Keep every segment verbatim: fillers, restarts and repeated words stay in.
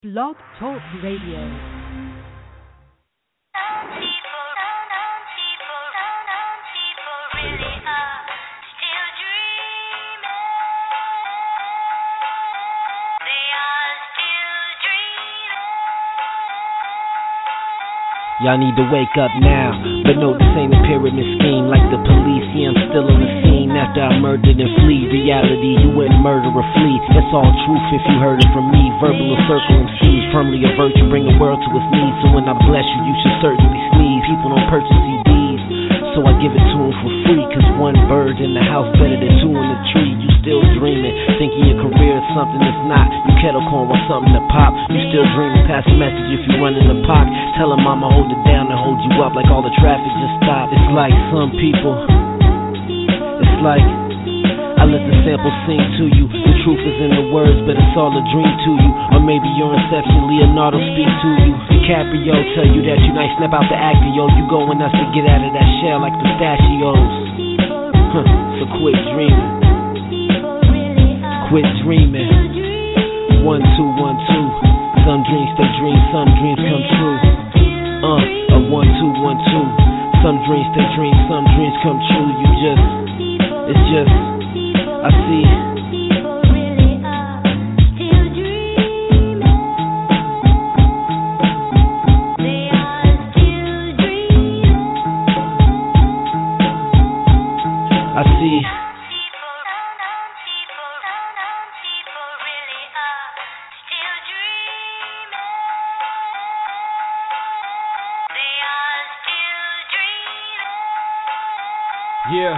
Blog Talk Radio. Y'all need to wake up now, but no, this ain't a pyramid scheme like the police. Yeah, I'm still on the scene after I murdered and flee. Reality, you wouldn't murder or flee. That's all truth if you heard it from me. Verbal or circle M Cs, firmly avert you, bring the world to its knees. So when I bless you, you should certainly sneeze. People don't purchase C Ds, so I give it to them for free. Cause one bird in the house better than two in the tree. You still dreaming, thinking your career is something that's not. You kettle corn want something to pop. You still dreaming, pass a message if you run in the park. Tell her mama hold it down and hold you up like all the traffic just stopped. It's like some people, it's like I let the sample sing to you. The truth is in the words, but it's all a dream to you. Or maybe your inception, Leonardo speak to you. DiCaprio tell you that you nice, snap out the actor, yo. You going nuts to get out of that shell like pistachios. Huh, so quit dreaming. Quit dreaming. One, two, one, two. Some dreams stay dreams, some dreams come true. Uh, a one, two, one, two. Some dreams stay dreams, some dreams come true. You just, it's just, I see. I see. Yeah.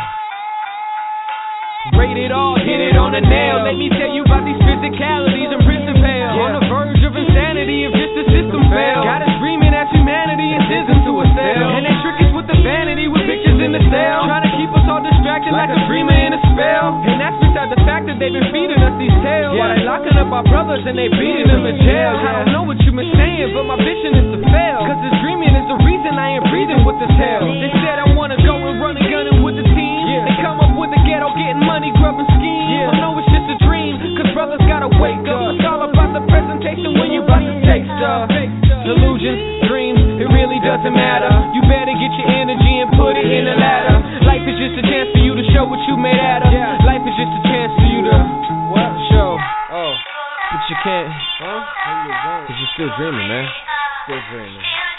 Rated R, hit it on the nail. Let me tell you about these physicalities and prison pale. Yeah. On the verge of insanity if just the system fails. Got us dreaming at humanity and sends them to a cell. And they trick us with the vanity with pictures in the cell. Trying to keep us all distracted like, like a dreamer in a spell. And that's beside the fact that they've been feeding us these tales. Yeah. While they locking up our brothers and they beating them in jail. Yeah. I don't know what you been saying, but my vision is to fail. Cause this dreaming is the reason I ain't breathing with this hell. They said I wanna go and run and gun with the team. Yeah. They come up with the ghetto, getting money, grubbing schemes. Yeah. I know it's just a dream, cause brothers gotta wake up. It's all about the presentation when you about to take stuff. Illusions, dreams, it really doesn't matter. You better get your energy and put it in the ladder. Life is just a chance for you to show what you made out of. Yeah. Life is just a chance for you to what? Show. Oh, but you can't. Huh? Cause you're still dreaming, man. Still dreaming.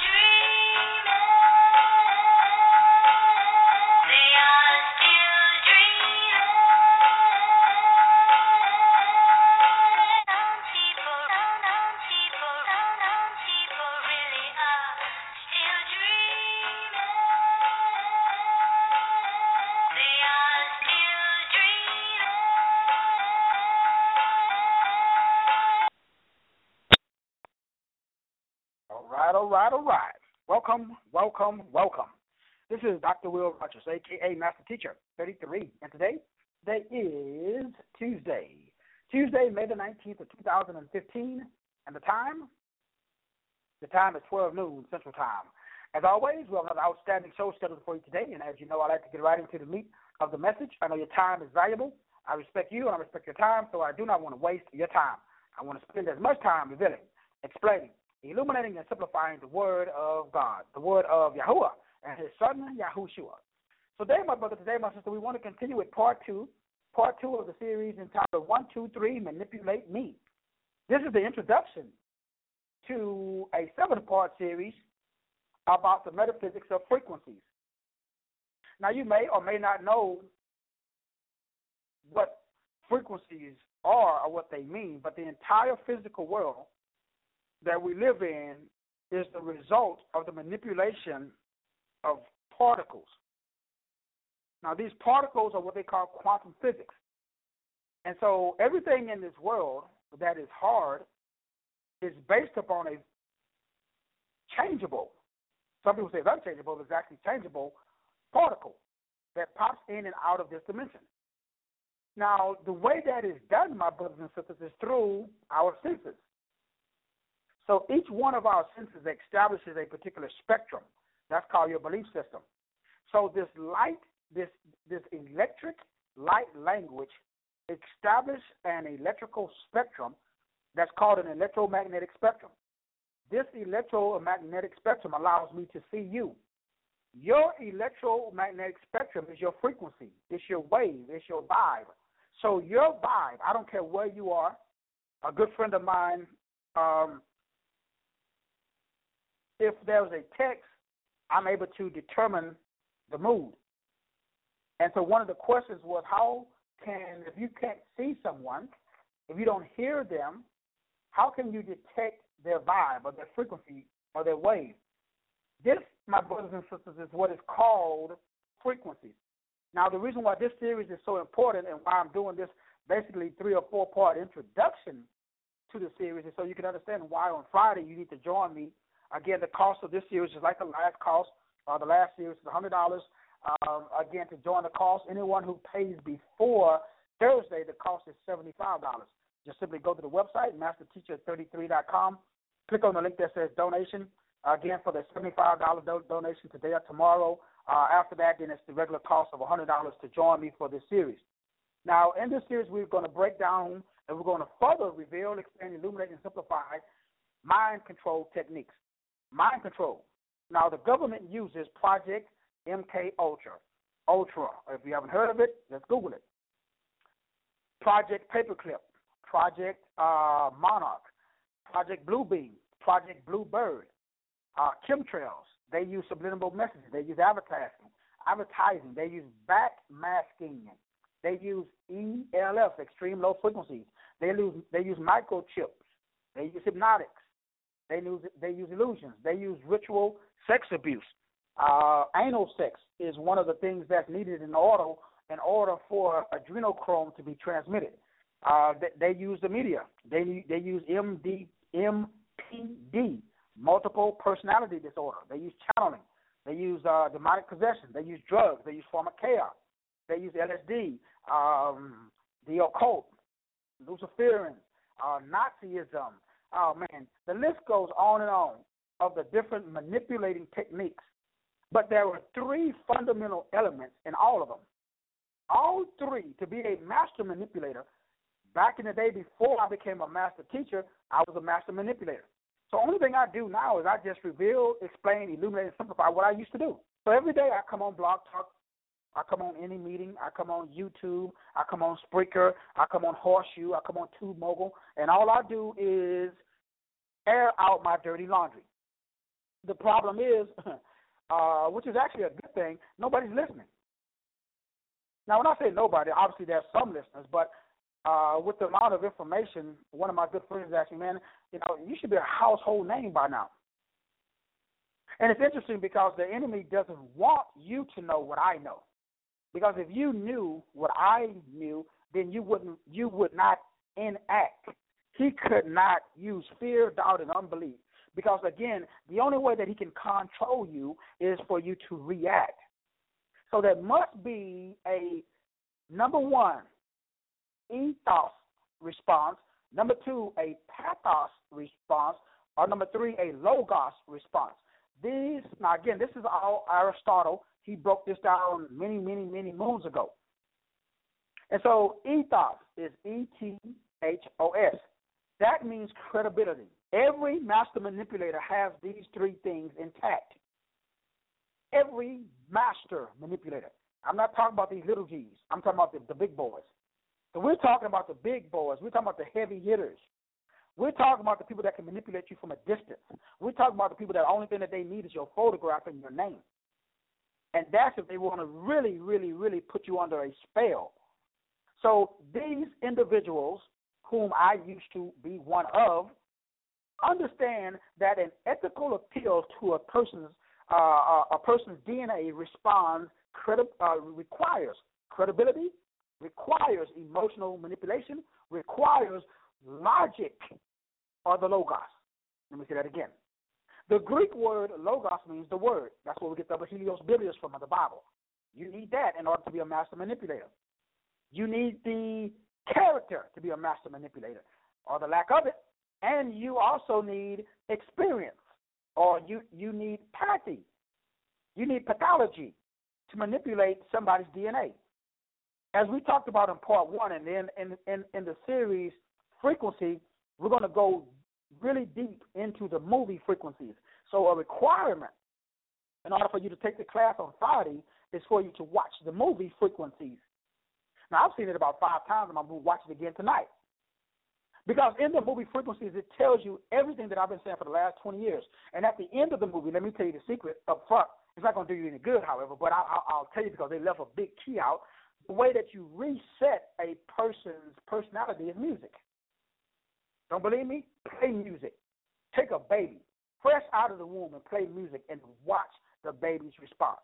All right, all right. Welcome, welcome, welcome. This is Doctor Will Rogers, a k a. Master Teacher, thirty-three. And today, today is Tuesday. Tuesday, May the nineteenth of two thousand fifteen. And the time? The time is twelve noon Central Time. As always, we'll have an outstanding show scheduled for you today. And as you know, I like to get right into the meat of the message. I know your time is valuable. I respect you and I respect your time, so I do not want to waste your time. I want to spend as much time revealing, explaining, illuminating and simplifying the word of God, the word of Yahuwah and his son, Yahushua. So today, my brother, today, my sister, we want to continue with part two, part two of the series entitled One, Two, Three, Manipulate Me. This is the introduction to a seven-part series about the metaphysics of frequencies. Now, you may or may not know what frequencies are or what they mean, but the entire physical world that we live in is the result of the manipulation of particles. Now, these particles are what they call quantum physics. And so everything in this world that is hard is based upon a changeable, some people say it's unchangeable, it's actually changeable particle that pops in and out of this dimension. Now, the way that is done, my brothers and sisters, is through our senses. So each one of our senses establishes a particular spectrum. That's called your belief system. So this light, this this electric light language established an electrical spectrum that's called an electromagnetic spectrum. This electromagnetic spectrum allows me to see you. Your electromagnetic spectrum is your frequency. It's your wave. It's your vibe. So your vibe, I don't care where you are. A good friend of mine, um, if there's a text, I'm able to determine the mood. And so one of the questions was, how can, if you can't see someone, if you don't hear them, how can you detect their vibe or their frequency or their wave? This, my brothers and sisters, is what is called frequencies. Now, the reason why this series is so important and why I'm doing this basically three or four part introduction to the series is so you can understand why on Friday you need to join me. Again, the cost of this series is like the last cost. Uh, the last series is one hundred dollars. Um, again, to join the cost, anyone who pays before Thursday, the cost is seventy-five dollars. Just simply go to the website, master teacher thirty-three dot com. Click on the link that says donation. Again, for the seventy-five dollars do- donation today or tomorrow. Uh, after that, then it's the regular cost of one hundred dollars to join me for this series. Now, in this series, we're going to break down and we're going to further reveal, expand, illuminate, and simplify mind control techniques. Mind control. Now, the government uses Project M K Ultra. Ultra. If you haven't heard of it, let's Google it. Project Paperclip. Project uh, Monarch. Project Bluebeam. Project Bluebird. Uh, chemtrails. They use subliminal messages. They use advertising. Advertising. They use backmasking. They use E L F, extreme low frequencies. They use they use microchips. They use hypnotics. They use they use illusions. They use ritual sex abuse. Uh, anal sex is one of the things that's needed in order in order for adrenochrome to be transmitted. Uh, they, they use the media. They they use M D M P D, multiple personality disorder. They use channeling. They use uh, demonic possession. They use drugs. They use pharmakeia. They use L S D, um, the occult, Luciferian, uh, Nazism. Oh, man, the list goes on and on of the different manipulating techniques. But there were three fundamental elements in all of them. All three, to be a master manipulator, back in the day before I became a master teacher, I was a master manipulator. So the only thing I do now is I just reveal, explain, illuminate, and simplify what I used to do. So every day I come on Blog Talk, I come on any meeting, I come on YouTube, I come on Spreaker, I come on Horseshoe, I come on Tube Mogul, and all I do is air out my dirty laundry. The problem is, uh, which is actually a good thing, nobody's listening. Now, when I say nobody, obviously there's some listeners, but uh, with the amount of information, one of my good friends asked me, man, you know, you should be a household name by now. And it's interesting because the enemy doesn't want you to know what I know. Because if you knew what I knew, then you wouldn't, you would not enact. He could not use fear, doubt, and unbelief. Because, again, the only way that he can control you is for you to react. So there must be a, number one, ethos response, number two, a pathos response, or number three, a logos response. These, now, again, this is all Aristotle. He broke this down many, many, many moons ago. And so ethos is E T H O S. That means credibility. Every master manipulator has these three things intact. Every master manipulator. I'm not talking about these little G's. I'm talking about the, the big boys. So we're talking about the big boys. We're talking about the heavy hitters. We're talking about the people that can manipulate you from a distance. We're talking about the people that the only thing that they need is your photograph and your name. And that's if they want to really, really, really put you under a spell. So these individuals, whom I used to be one of, understand that an ethical appeal to a person's uh, a person's D N A responds credi- uh, requires credibility, requires emotional manipulation, requires logic, or the logos. Let me say that again. The Greek word logos means the word. That's where we get the Helios Bilios from in the Bible. You need that in order to be a master manipulator. You need the character to be a master manipulator, or the lack of it. And you also need experience, or you, you need pathy. You need pathology to manipulate somebody's D N A. As we talked about in part one, and then in, in, in the series Frequency, we're going to go really deep into the movie frequencies. So a requirement in order for you to take the class on Friday is for you to watch the movie frequencies. Now, I've seen it about five times, and I'm going to watch it again tonight. Because in the movie frequencies, it tells you everything that I've been saying for the last twenty years. And at the end of the movie, let me tell you the secret up front. It's not going to do you any good, however, but I'll, I'll tell you because they left a big key out. The way that you reset a person's personality is music. Don't believe me? Play music. Take a baby, fresh out of the womb, and play music and watch the baby's response.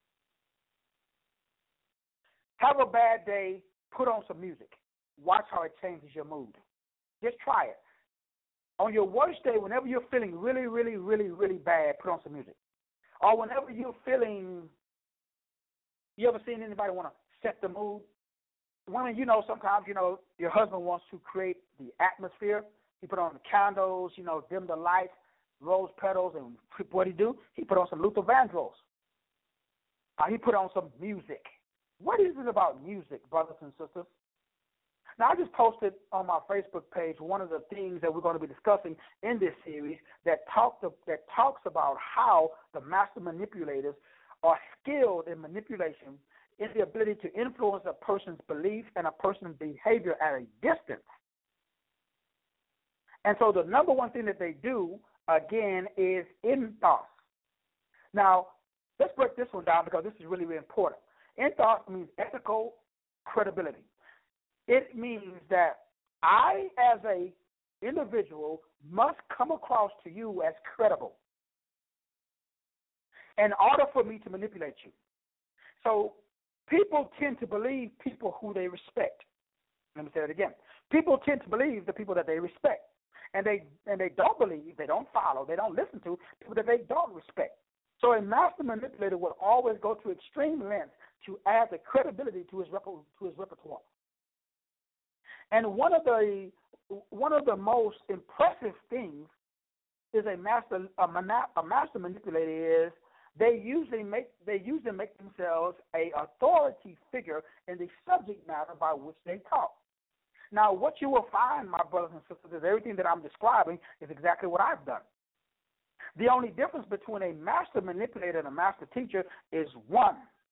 Have a bad day, put on some music. Watch how it changes your mood. Just try it. On your worst day, whenever you're feeling really, really, really, really bad, put on some music. Or whenever you're feeling, you ever seen anybody want to set the mood? Women, you know, sometimes, you know, your husband wants to create the atmosphere. He put on the candles, you know, dim the lights, rose petals, and what he do? He put on some Luther Vandross. Uh, he put on some music. What is it about music, brothers and sisters? Now, I just posted on my Facebook page one of the things that we're going to be discussing in this series that talk to, that talks about how the master manipulators are skilled in manipulation in the ability to influence a person's belief and a person's behavior at a distance. And so the number one thing that they do, again, is ethos. Now, let's break this one down because this is really, really important. Ethos means ethical credibility. It means that I, as a individual, must come across to you as credible in order for me to manipulate you. So people tend to believe people who they respect. Let me say that again. People tend to believe the people that they respect. And they and they don't believe, they don't follow, they don't listen to people that they don't respect. So a master manipulator will always go to extreme lengths to add the credibility to his to his repertoire. And one of the one of the most impressive things is a master a, mana, a master manipulator is they usually make they usually make themselves a authority figure in the subject matter by which they talk. Now, what you will find, my brothers and sisters, is everything that I'm describing is exactly what I've done. The only difference between a master manipulator and a master teacher is one.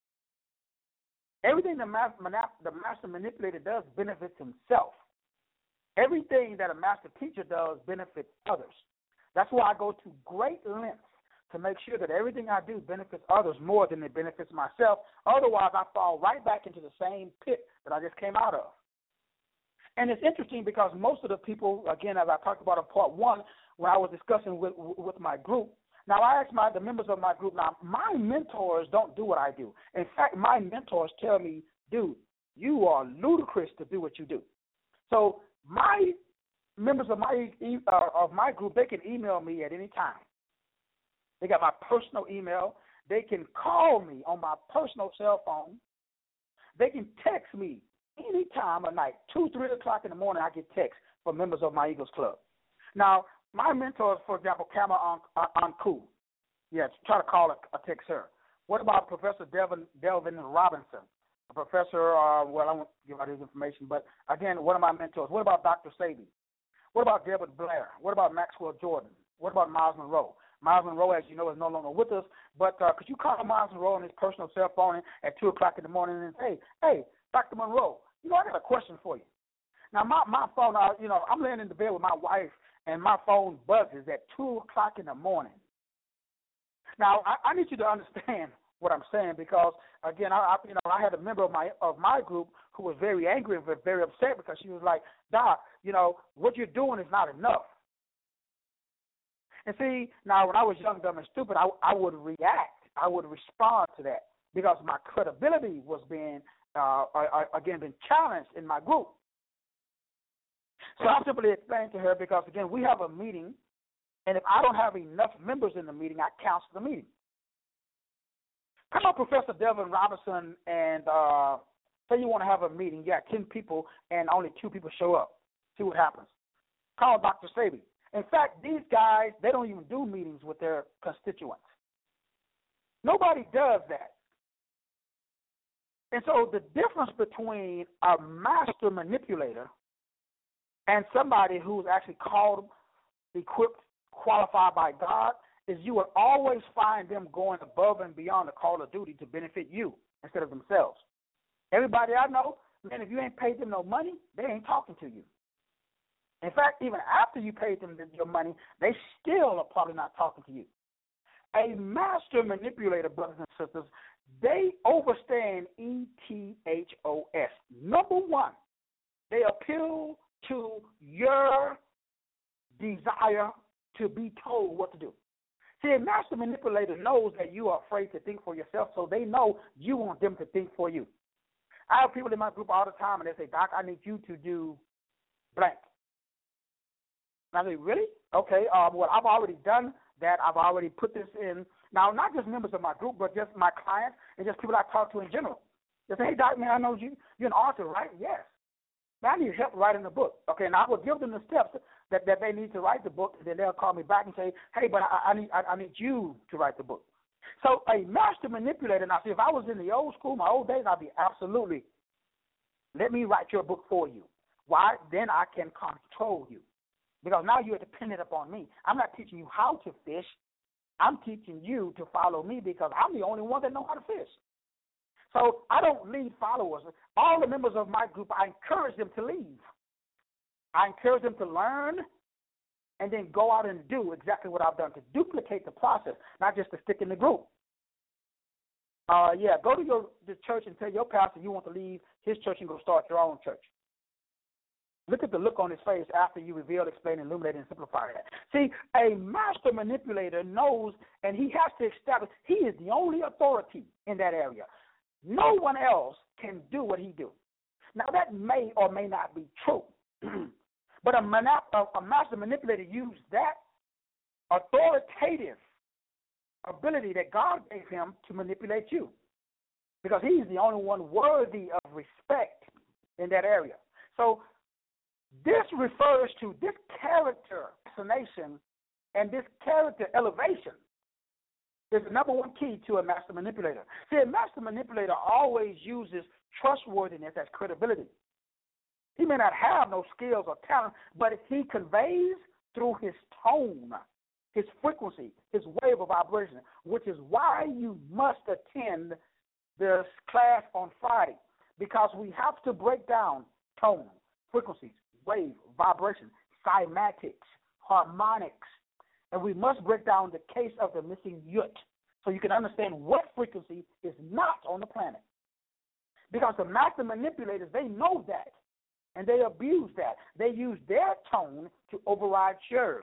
Everything the master, the master manipulator does benefits himself. Everything that a master teacher does benefits others. That's why I go to great lengths to make sure that everything I do benefits others more than it benefits myself. Otherwise, I fall right back into the same pit that I just came out of. And it's interesting because most of the people, again, as I talked about in part one, when I was discussing with with my group, now I asked my the members of my group, now my mentors don't do what I do. In fact, my mentors tell me, dude, you are ludicrous to do what you do. So my members of my uh, of my group, they can email me at any time. They got my personal email. They can call me on my personal cell phone. They can text me any time of night, two, three o'clock in the morning. I get texts from members of my Eagles Club. Now, my mentors, for example, Kama Anku. Yeah, try to call a, a text her. What about Professor Delvin, Delvin Robinson? A professor, uh, well, I won't give out his information, but again, one of my mentors. What about Doctor Sabi? What about Delbert Blair? What about Maxwell Jordan? What about Miles Monroe? Miles Monroe, as you know, is no longer with us, but uh, could you call Miles Monroe on his personal cell phone at two o'clock in the morning and say, hey, Doctor Monroe, you know, I got a question for you. Now, my, my phone, uh, you know, I'm laying in the bed with my wife, and my phone buzzes at two o'clock in the morning. Now, I, I need you to understand what I'm saying because, again, I, I, you know, I had a member of my of my group who was very angry and very upset because she was like, Doc, you know, what you're doing is not enough. And see, now, when I was young, dumb, and stupid, I, I would react. I would respond to that because my credibility was being Uh, again, been challenged in my group. So I simply explained to her because, again, we have a meeting, and if I don't have enough members in the meeting, I cancel the meeting. Come on, Professor Delvin Robinson, and uh, say you want to have a meeting. You got ten people, and only two people show up. See what happens. Call Doctor Sabi. In fact, these guys, they don't even do meetings with their constituents. Nobody does that. And so the difference between a master manipulator and somebody who's actually called, equipped, qualified by God, is you will always find them going above and beyond the call of duty to benefit you instead of themselves. Everybody I know, man, if you ain't paid them no money, they ain't talking to you. In fact, even after you paid them your money, they still are probably not talking to you. A master manipulator, brothers and sisters, they overstand E T H O S. Number one, they appeal to your desire to be told what to do. See, a master manipulator knows that you are afraid to think for yourself, so they know you want them to think for you. I have people in my group all the time, and they say, Doc, I need you to do blank. And I say, really? Okay, um, well, I've already done that. I've already put this in. Now, not just members of my group, but just my clients and just people I talk to in general. They say, hey, Doc, man, I know you. You're an author, right? Yes. Man, I need help writing the book. Okay, and I will give them the steps that, that they need to write the book, and then they'll call me back and say, hey, but I, I need I, I need you to write the book. So a master manipulator, now see, if I was in the old school, my old days, I'd be absolutely, let me write your book for you. Why? Then I can control you. Because now you're dependent upon me. I'm not teaching you how to fish. I'm teaching you to follow me because I'm the only one that knows how to fish. So I don't lead followers. All the members of my group, I encourage them to leave. I encourage them to learn and then go out and do exactly what I've done, to duplicate the process, not just to stick in the group. Uh, yeah, go to your the church and tell your pastor you want to leave his church and go start your own church. Look at the look on his face after you reveal, explain, illuminate, and simplify that. See, a master manipulator knows, and he has to establish, he is the only authority in that area. No one else can do what he do. Now, that may or may not be true, but a, manip- a master manipulator uses that authoritative ability that God gave him to manipulate you because he's the only one worthy of respect in that area. So this refers to this character assassination and this character elevation is the number one key to a master manipulator. See, a master manipulator always uses trustworthiness as credibility. He may not have no skills or talent, but he conveys through his tone, his frequency, his wave of vibration, which is why you must attend this class on Friday, because we have to break down tone, frequencies, wave, vibration, cymatics, harmonics, and we must break down the case of the missing yut so you can understand what frequency is not on the planet. Because the master manipulators, they know that, and they abuse that. They use their tone to override yours.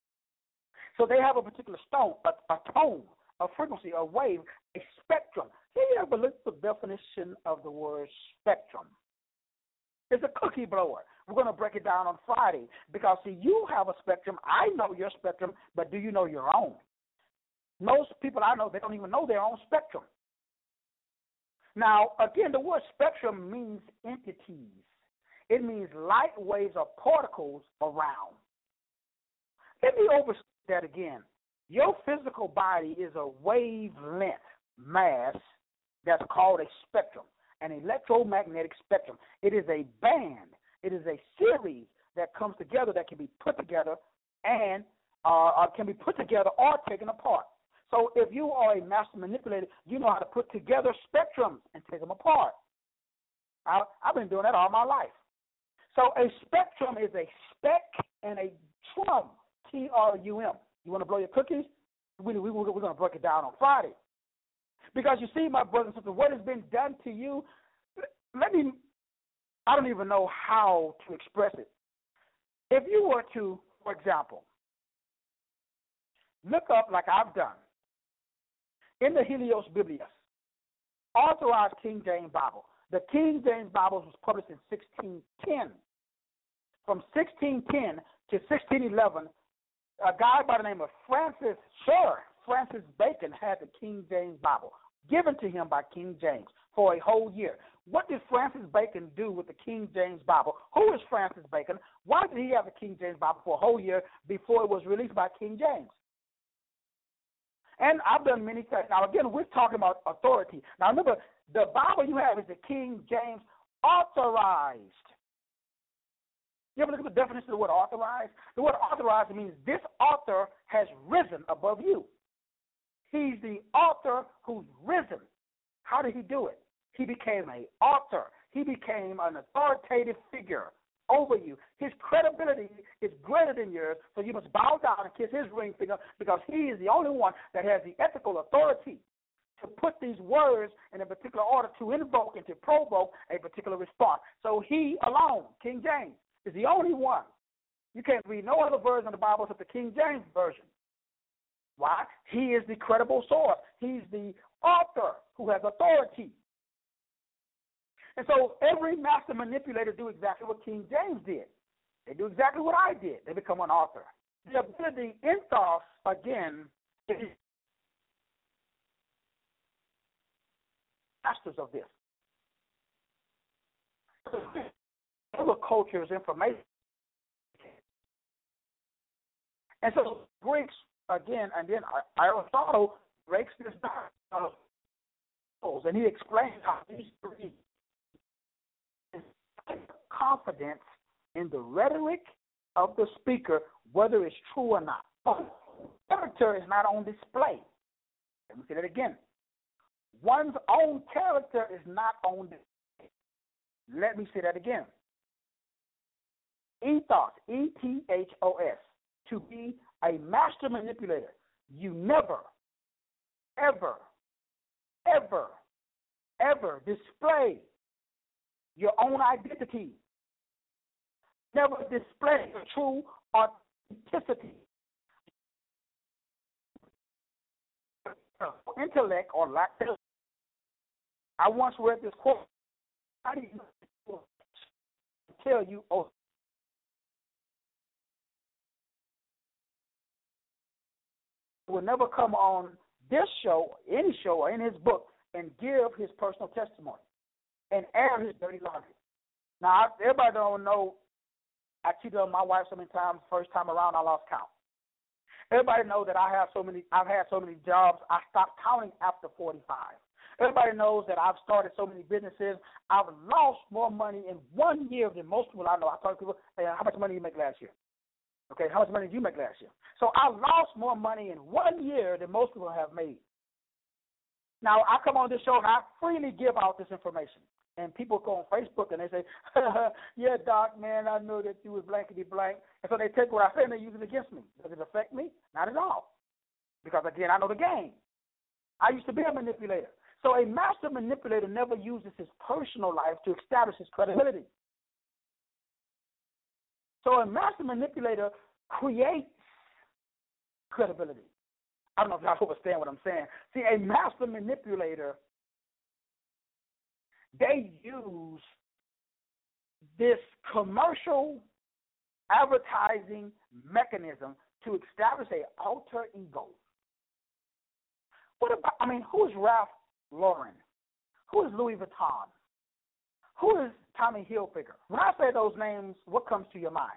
So they have a particular stone, a, a tone, a frequency, a wave, a spectrum. Can you ever look at the definition of the word spectrum? It's a cookie blower. We're going to break it down on Friday because, see, you have a spectrum. I know your spectrum, but do you know your own? Most people I know, they don't even know their own spectrum. Now, again, the word spectrum means entities. It means light waves or particles around. Let me overstate that again. Your physical body is a wavelength mass that's called a spectrum, an electromagnetic spectrum. It is a band. It is a series that comes together that can be put together and uh, can be put together or taken apart. So if you are a master manipulator, you know how to put together spectrums and take them apart. I, I've been doing that all my life. So a spectrum is a spec and a trum, T R U M. You want to blow your cookies? We, we, we're going to break it down on Friday. Because you see, my brothers and sisters, what has been done to you, let me, I don't even know how to express it. If you were to, for example, look up like I've done, in the Helios Biblius, authorized King James Bible. The King James Bible was published in sixteen ten. From sixteen ten to sixteen eleven, a guy by the name of Francis, Sir Francis Bacon had the King James Bible given to him by King James for a whole year. What did Francis Bacon do with the King James Bible? Who is Francis Bacon? Why did he have the King James Bible for a whole year before it was released by King James? And I've done many things. Now, again, we're talking about authority. Now, remember, the Bible you have is the King James authorized. You ever look at the definition of the word authorized? The word authorized means this author has risen above you. He's the author who's risen. How did he do it? He became an author. He became an authoritative figure over you. His credibility is greater than yours, so you must bow down and kiss his ring finger because he is the only one that has the ethical authority to put these words in a particular order to invoke and to provoke a particular response. So he alone, King James, is the only one. You can't read no other version of the Bible except the King James Version. Why? He is the credible source. He's the author who has authority. And so every master manipulator do exactly what King James did. They do exactly what I did. They become an author. The ability, ethos, again, is masters of this. Other cultures, information. And so Greeks, again, and then Aristotle breaks this down, and he explains how these three confidence in the rhetoric of the speaker, whether it's true or not. Character is not on display. Let me say that again. One's own character is not on display. Let me say that again. Ethos, E T H O S, to be a master manipulator. You never, ever, ever, ever display your own identity. Never display your true authenticity. Intellect or lack thereof. I once read this quote. How do you tell you, oh, will never come on this show, any show, or in his book, and give his personal testimony and air his dirty laundry. Now, everybody don't know I cheated on my wife so many times. First time around, I lost count. Everybody knows that I have so many. I've had so many jobs. I stopped counting after forty-five. Everybody knows that I've started so many businesses. I've lost more money in one year than most people I know. I talk to people, hey, how much money did you make last year? Okay, how much money did you make last year? So I lost more money in one year than most people have made. Now, I come on this show and I freely give out this information. And people go on Facebook and they say, yeah, Doc, man, I know that you was blankety blank. And so they take what I say and they use it against me. Does it affect me? Not at all. Because, again, I know the game. I used to be a manipulator. So a master manipulator never uses his personal life to establish his credibility. So a master manipulator creates credibility. I don't know if y'all understand what I'm saying. See, a master manipulator, they use this commercial advertising mechanism to establish an alter ego. What about, I mean, who is Ralph Lauren? Who is Louis Vuitton? Who is Tommy Hilfiger? When I say those names, what comes to your mind?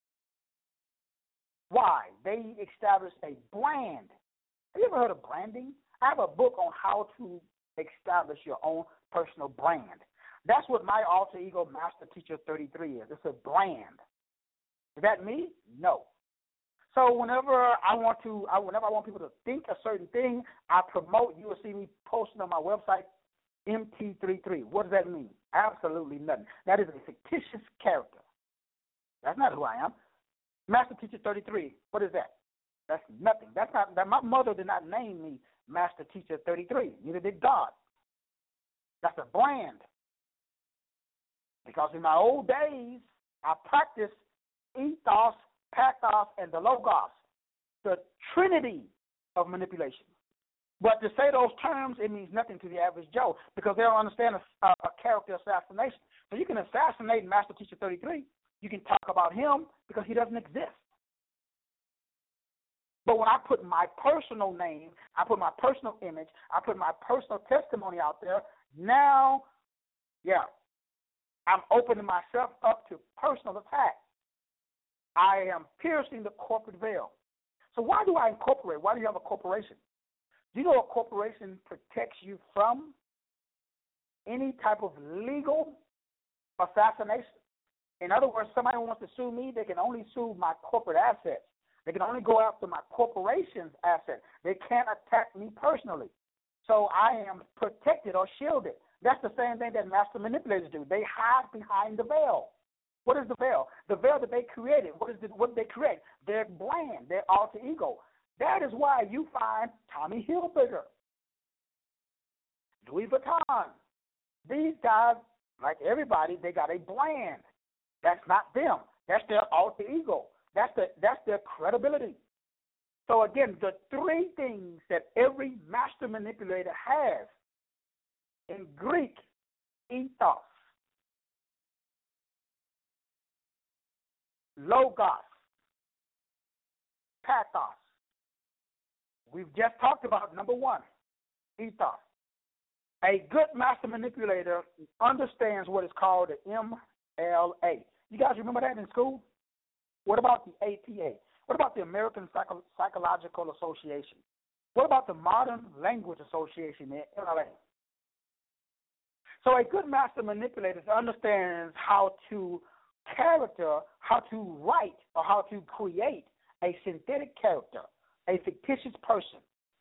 Why? They established a brand. Have you ever heard of branding? I have a book on how to establish your own personal brand. That's what my alter ego Master Teacher thirty-three is. It's a brand. Is that me? No. So whenever I want to, I, whenever I want people to think a certain thing, I promote. You will see me posting on my website, M T thirty-three. What does that mean? Absolutely nothing. That is a fictitious character. That's not who I am. Master Teacher thirty-three. What is that? That's nothing. That's not. That my mother did not name me Master Teacher thirty-three. Neither did God. That's a brand. Because in my old days, I practiced ethos, pathos, and the logos, the trinity of manipulation. But to say those terms, it means nothing to the average Joe because they don't understand a, a character assassination. So you can assassinate Master Teacher thirty-three. You can talk about him because he doesn't exist. But when I put my personal name, I put my personal image, I put my personal testimony out there, now, yeah, I'm opening myself up to personal attack. I am piercing the corporate veil. So why do I incorporate? Why do you have a corporation? Do you know a corporation protects you from any type of legal assassination? In other words, somebody wants to sue me, they can only sue my corporate assets. They can only go after my corporation's assets. They can't attack me personally. So I am protected or shielded. That's the same thing that master manipulators do. They hide behind the veil. What is the veil? The veil that they created. What is the, what did they create? Their brand, their alter ego. That is why you find Tommy Hilfiger, Louis Vuitton. These guys, like everybody, they got a brand. That's not them. That's their alter ego. That's the that's their credibility. So again, the three things that every master manipulator has in Greek, ethos, logos, pathos. We've just talked about number one, ethos. A good master manipulator understands what is called the M L A. You guys remember that in school? What about the A P A? What about the American Psycho- Psychological Association? What about the Modern Language Association, the M L A? So a good master manipulator understands how to character, how to write, or how to create a synthetic character, a fictitious person.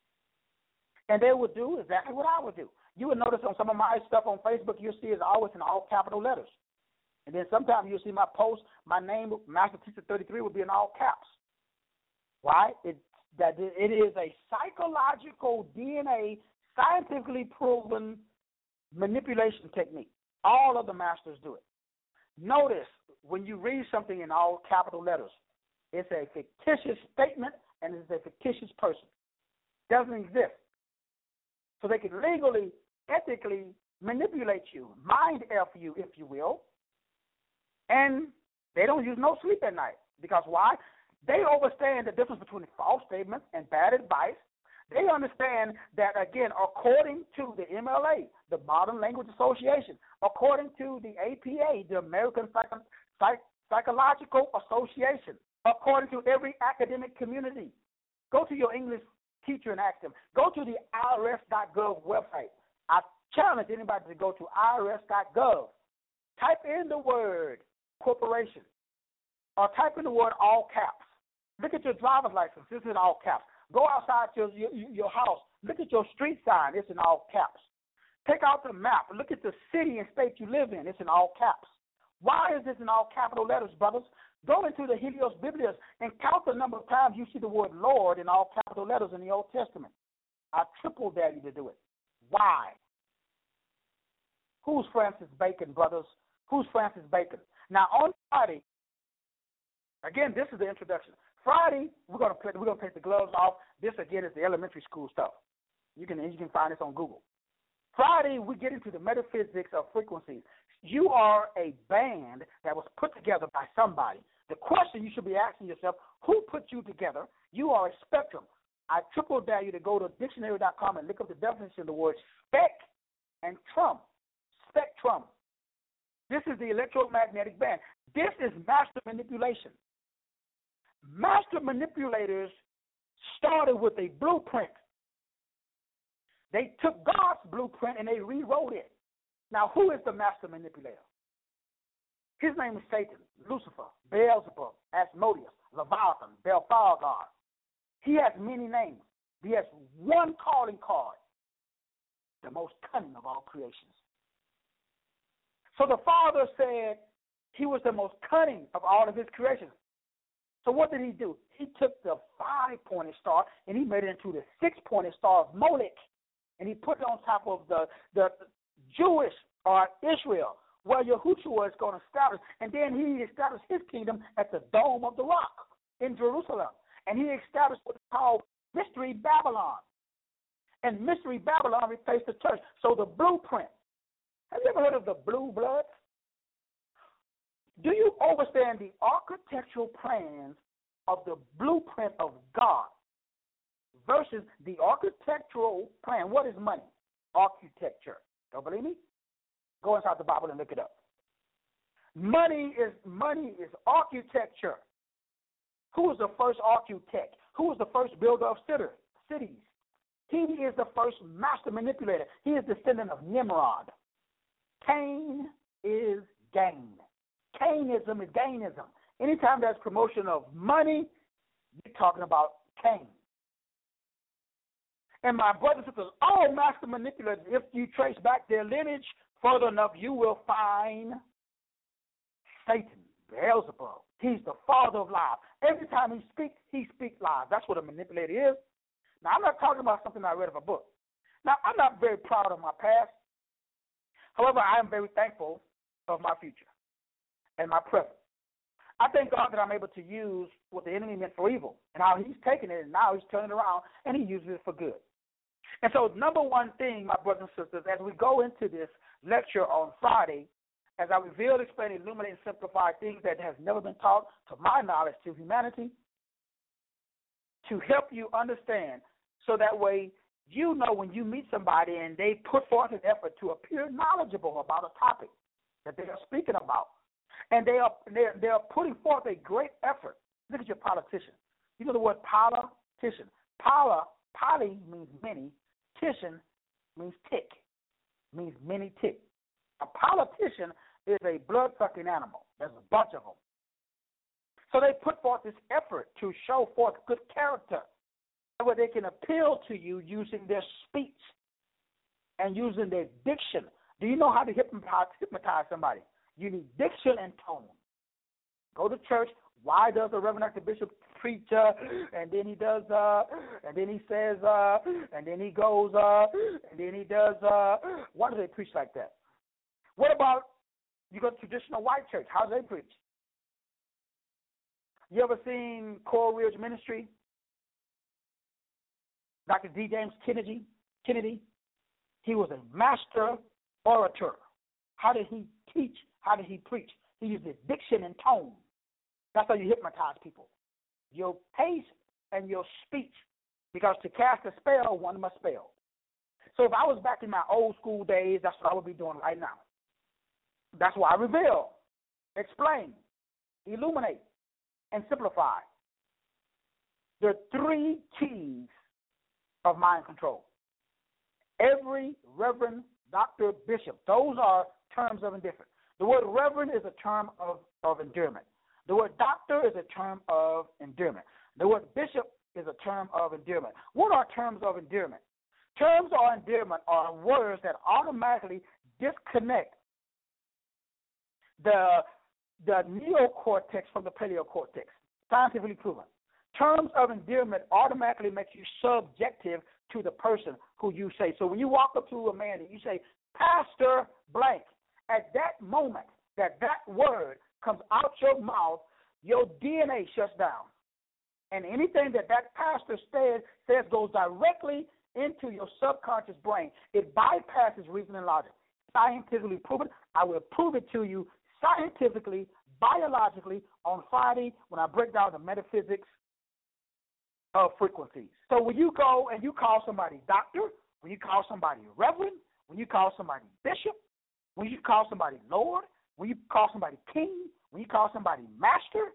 And they would do exactly what I would do. You would notice on some of my stuff on Facebook, you'll see it's always in all capital letters. And then sometimes you'll see my post, my name, Master Teacher thirty-three, will be in all caps. Why? It, that it is a psychological D N A, scientifically proven manipulation technique. All of the masters do it. Notice when you read something in all capital letters, it's a fictitious statement and it's a fictitious person. It doesn't exist. So they can legally, ethically manipulate you, mind F you, if you will, and they don't use no sleep at night. Because why? They understand the difference between false statements and bad advice. They understand that, again, according to the M L A, the Modern Language Association, according to the A P A, the American Psych- Psych- Psychological Association, according to every academic community, go to your English teacher and ask them. Go to the I R S dot gov website. I challenge anybody to go to I R S dot gov. Type in the word corporation or type in the word all caps. Look at your driver's license. This is in all caps. Go outside your, your, your house. Look at your street sign. It's in all caps. Take out the map. Look at the city and state you live in. It's in all caps. Why is this in all capital letters, brothers? Go into the Helios Biblias and count the number of times you see the word Lord in all capital letters in the Old Testament. I triple dare you to do it. Why? Who's Francis Bacon, brothers? Who's Francis Bacon? Now, on Friday, again, this is the introduction. Friday, we're gonna play, we're gonna take the gloves off. This again is the elementary school stuff. You can you can find this on Google. Friday, we get into the metaphysics of frequencies. You are a band that was put together by somebody. The question you should be asking yourself: who put you together? You are a spectrum. I triple dare you to go to dictionary dot com and look up the definition of the word spec and trum. Spectrum. This is the electromagnetic band. This is master manipulation. Master manipulators started with a blueprint. They took God's blueprint and they rewrote it. Now, who is the master manipulator? His name is Satan, Lucifer, Beelzebub, Asmodeus, Leviathan, Belphegor. He has many names. He has one calling card, the most cunning of all creations. So the Father said he was the most cunning of all of his creations. So what did he do? He took the five-pointed star and he made it into the six-pointed star of Molech, and he put it on top of the, the Jewish or Israel, where Yahushua is going to establish. And then he established his kingdom at the Dome of the Rock in Jerusalem. And he established what is called Mystery Babylon. And Mystery Babylon replaced the church. So the blueprint. Have you ever heard of the Blue Bloods? Do you understand the architectural plans of the blueprint of God versus the architectural plan? What is money? Architecture. Don't believe me? Go inside the Bible and look it up. Money is money is architecture. Who was the first architect? Who was the first builder of cities? He is the first master manipulator. He is descendant of Nimrod. Cain is gain. Cainism is gainism. Anytime there's promotion of money, you're talking about Cain. And my brothers and sisters, all master manipulators, if you trace back their lineage further enough, you will find Satan, Beelzebub. He's the father of lies. Every time he speaks, he speaks lies. That's what a manipulator is. Now, I'm not talking about something I read of a book. Now, I'm not very proud of my past. However, I am very thankful of my future and my present. I thank God that I'm able to use what the enemy meant for evil and how he's taken it and now he's turning it around and he uses it for good. And so, number one thing, my brothers and sisters, as we go into this lecture on Friday, as I reveal, explain, illuminate, and simplify things that has never been taught, to my knowledge, to humanity, to help you understand, so that way you know when you meet somebody and they put forth an effort to appear knowledgeable about a topic that they are speaking about, and they are they're, they're putting forth a great effort. Look at your politician. You know the word politician. Pala, poly means many. Titian means tick, means many tick. A politician is a blood-sucking animal. There's a bunch of them. So they put forth this effort to show forth good character, where they can appeal to you using their speech and using their diction. Do you know how to hypnotize, hypnotize somebody? You need diction and tone. Go to church. Why does the Reverend Doctor Bishop preach, uh, and then he does, uh, and then he says, uh, and then he goes, uh, and then he does, uh, why do they preach like that? What about, you go to traditional white church, how do they preach? You ever seen Coral Ridge Ministry? Doctor D. James Kennedy, Kennedy, he was a master orator. How did he teach? How did he preach? He used his diction and tone. That's how you hypnotize people. Your pace and your speech. Because to cast a spell, one must spell. So if I was back in my old school days, that's what I would be doing right now. That's why I reveal, explain, illuminate, and simplify. There are three keys of mind control. Every reverend, doctor, bishop, those are terms of indifference. The word reverend is a term of, of endearment. The word doctor is a term of endearment. The word bishop is a term of endearment. What are terms of endearment? Terms of endearment are words that automatically disconnect the, the neocortex from the paleocortex, scientifically proven. Terms of endearment automatically make you subjective to the person who you say. So when you walk up to a man and you say, Pastor blank, at that moment that that word comes out your mouth, your D N A shuts down. And anything that that pastor says, says goes directly into your subconscious brain. It bypasses reason and logic. Scientifically proven. I will prove it to you scientifically, biologically, on Friday when I break down the metaphysics of frequencies. So when you go and you call somebody doctor, when you call somebody reverend, when you call somebody bishop, when you call somebody Lord, when you call somebody king, when you call somebody master,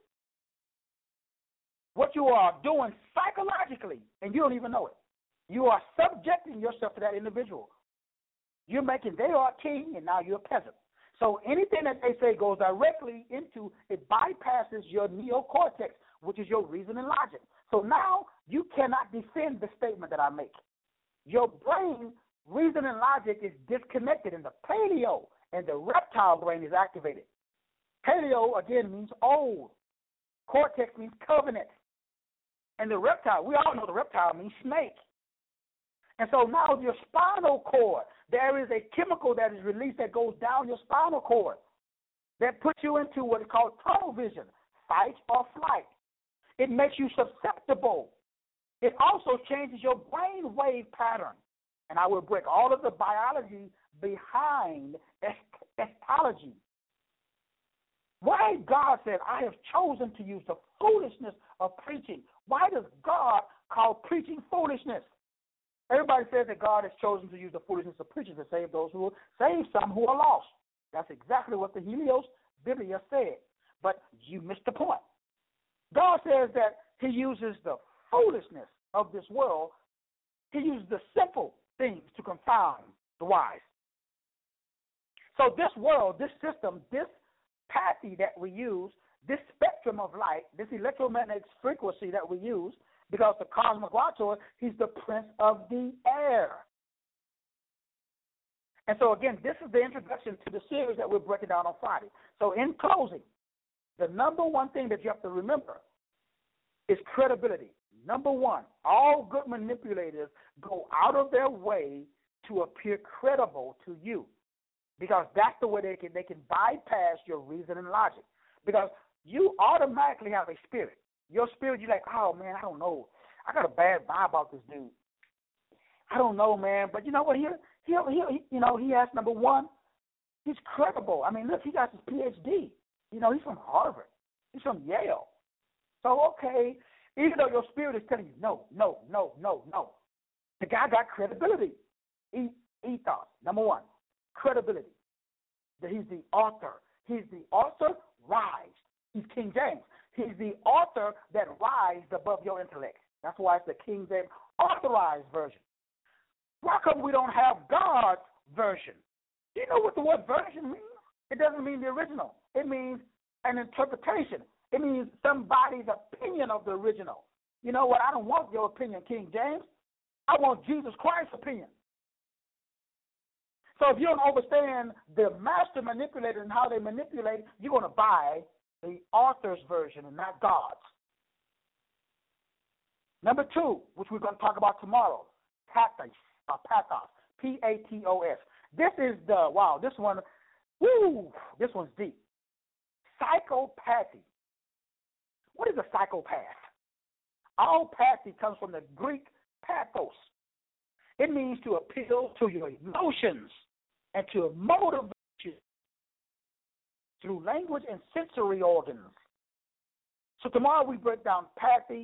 what you are doing psychologically, and you don't even know it, you are subjecting yourself to that individual. You're making they are king, and now you're a peasant. So anything that they say goes directly into, it bypasses your neocortex, which is your reason and logic. So now you cannot defend the statement that I make. Your brain, reason and logic is disconnected, and the paleo and the reptile brain is activated. Paleo, again, means old. Cortex means covenant. And the reptile, we all know the reptile means snake. And so now your spinal cord, there is a chemical that is released that goes down your spinal cord that puts you into what is called tunnel vision, fight or flight. It makes you susceptible. It also changes your brain wave pattern. And I will break all of the biology behind eschatology. Why God said, I have chosen to use the foolishness of preaching. Why does God call preaching foolishness? Everybody says that God has chosen to use the foolishness of preaching to save those who save some who are lost. That's exactly what the Helios Biblia said. But you missed the point. God says that he uses the foolishness of this world. He uses the simple things to confound the wise. So this world, this system, this pathy that we use, this spectrum of light, this electromagnetic frequency that we use, because the Cosmoglotter, he's the prince of the air. And so, again, this is the introduction to the series that we're breaking down on Friday. So, in closing, the number one thing that you have to remember is credibility. Number one, all good manipulators go out of their way to appear credible to you, because that's the way they can they can bypass your reason and logic. Because you automatically have a spirit. Your spirit, you're like, oh man, I don't know, I got a bad vibe about this dude. I don't know, man, but you know what? He he he you know he has number one, he's credible. I mean, look, he got his P H D. You know, he's from Harvard. He's from Yale. So okay, even though your spirit is telling you no, no, no, no, no, the guy got credibility. E- ethos, number one, credibility. That he's the author. He's the author, rise. He's King James. He's the author that rised above your intellect. That's why it's the King James authorized version. Why come we don't have God's version? Do you know what the word version means? It doesn't mean the original. It means an interpretation. It means somebody's opinion of the original. You know what? I don't want your opinion, King James. I want Jesus Christ's opinion. So if you don't understand the master manipulator and how they manipulate, you're going to buy the author's version and not God's. Number two, which we're going to talk about tomorrow, pathos, uh, pathos, P A T O S. This is the, wow, this one, woo, this one's deep. Psychopathy. What is a psychopath? All pathy comes from the Greek pathos. It means to appeal to your emotions and to motivate you through language and sensory organs. So tomorrow we break down pathy,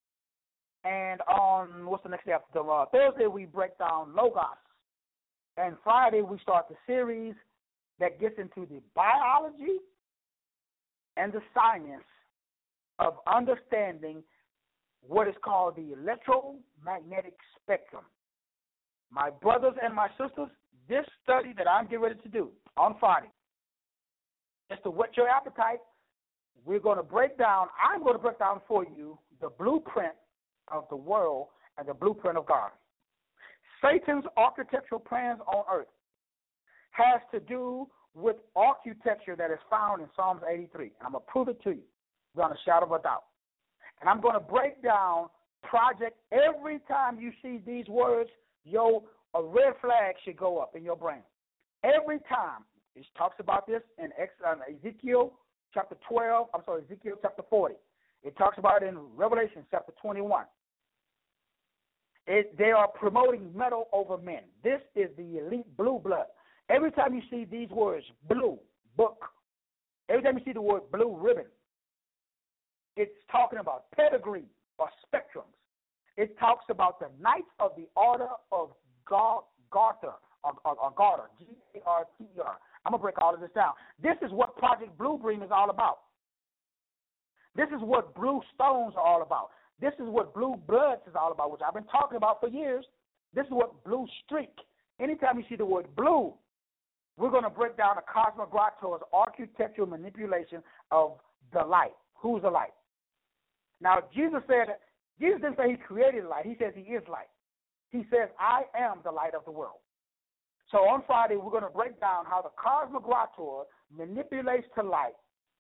and on, what's the next day after tomorrow? Thursday we break down logos, and Friday we start the series that gets into the biology and the science of understanding what is called the electromagnetic spectrum. My brothers and my sisters, this study that I'm getting ready to do on Friday, just to whet your appetite, we're going to break down, I'm going to break down for you the blueprint of the world and the blueprint of God. Satan's architectural plans on earth has to do with architecture that is found in Psalms eighty-three. And I'm going to prove it to you beyond a shadow of a doubt. And I'm going to break down project. Every time you see these words, yo, a red flag should go up in your brain. Every time. It talks about this in Ezekiel chapter twelve. I'm sorry, Ezekiel chapter forty. It talks about it in Revelation chapter twenty-one. It, they are promoting metal over men. This is the elite blue blood. Every time you see these words, blue, book, every time you see the word blue ribbon, it's talking about pedigree or spectrums. It talks about the Knights of the Order of Garter, or, or, or Garter, G A R T E R. I'm going to break all of this down. This is what Project Blue Beam is all about. This is what blue stones are all about. This is what blue bloods is all about, which I've been talking about for years. This is what blue streak. Anytime you see the word blue, we're going to break down the Cosmograttor's architectural manipulation of the light. Who's the light? Now, Jesus said, Jesus didn't say he created light. He says he is light. He says, I am the light of the world. So on Friday, we're going to break down how the Cosmograttor manipulates to light.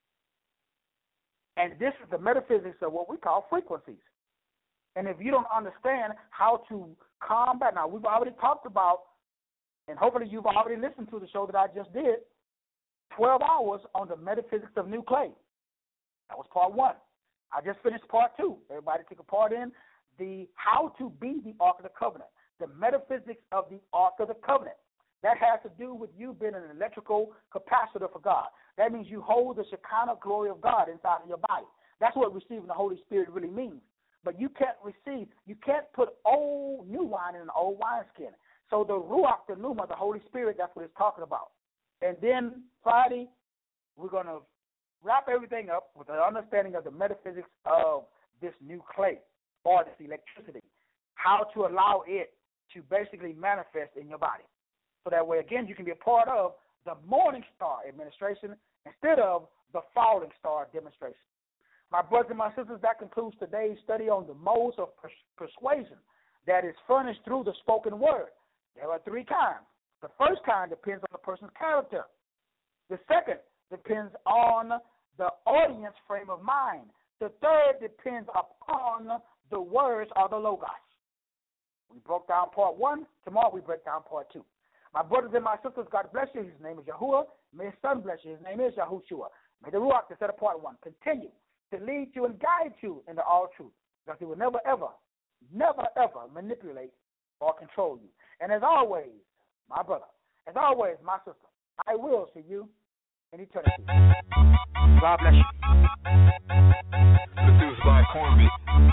And this is the metaphysics of what we call frequencies. And if you don't understand how to combat, now we've already talked about, and hopefully you've already listened to the show that I just did, twelve hours on the metaphysics of new clay. That was part one. I just finished part two. Everybody take a part in the how to be the Ark of the Covenant, the metaphysics of the Ark of the Covenant. That has to do with you being an electrical capacitor for God. That means you hold the Shekinah glory of God inside of your body. That's what receiving the Holy Spirit really means. But you can't receive, you can't put old new wine in an old wineskin. So the Ruach, the Pneuma, the Holy Spirit, that's what it's talking about. And then Friday, we're going to wrap everything up with an understanding of the metaphysics of this new clay or this electricity, how to allow it to basically manifest in your body. So that way, again, you can be a part of the Morning Star administration instead of the falling star demonstration. My brothers and my sisters, that concludes today's study on the modes of pers- persuasion that is furnished through the spoken word. There are three kinds. The first kind depends on the person's character. The second depends on the audience frame of mind. The third depends upon the words or the logos. We broke down part one. Tomorrow we break down part two. My brothers and my sisters, God bless you. His name is Yahuwah. May His Son bless you. His name is Yahushua. May the Ruach, the set apart one, continue to lead you and guide you into all truth, because He will never, ever, never, ever manipulate or control you. And as always, my brother, as always, my sister, I will see you in eternity. God bless you. Produced by Cornbit.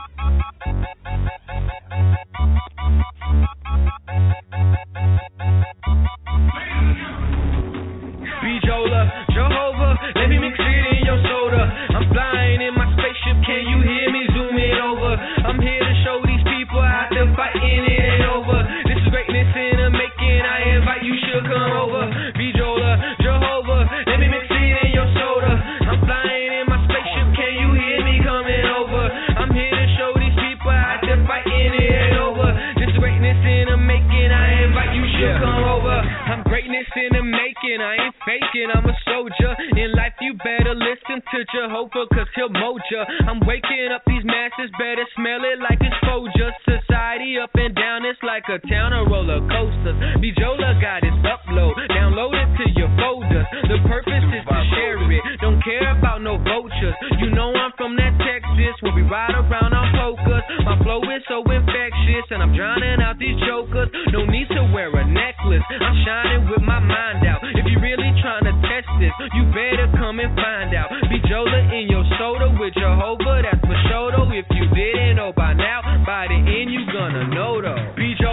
Bejola, Jehovah, let me mix it in your soda. I'm flying in my spaceship, can you hear me? Zoom it over. I'm here to show these people how to fight and it ain't over. This is greatness in the making, I invite you should come over. Bejola, Jehovah, let me mix it in your soda. I'm flying in my spaceship, can you hear me coming over? I'm here to show these people how to fight and it ain't over. This is greatness in the making, I invite you should come over. I'm greatness in the making, I ain't faking, I'm a soldier. In life you better listen to Jehovah, cause he'll mold ya. I'm waking up these masses, better smell it like exposure. Society up and down, it's like a town of roller coasters. Bejola got his upload, download it to your folders. The purpose is to share it, don't care about no vultures. You know I'm from that Texas, where we ride around on pokers. My flow is so infectious, and I'm drowning out these jokers. No need to wear a necklace, I'm shining with my mind out. If you really trying to test this, you better come and find out. Bejola in your soda with Jehovah, that's for sure though. If you didn't know by now, by the end you gonna know though. Bejola